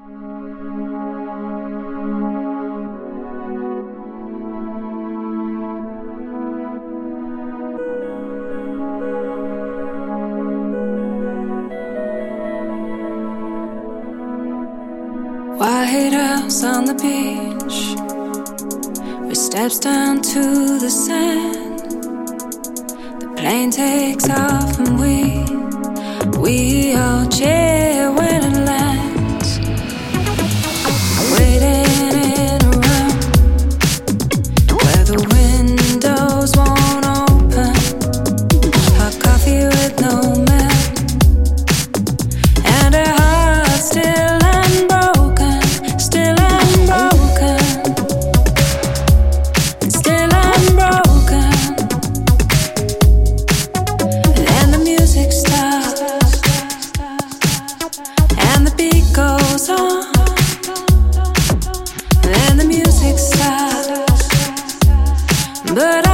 White house on the beach, with steps down to the sand. The plane takes off and we all cheer when it lands. Waiting in a room where the windows won't open. Hot coffee with no milk, and her heart still unbroken, still unbroken, still unbroken. And the music stops, and the beat goes on, and the music stops, but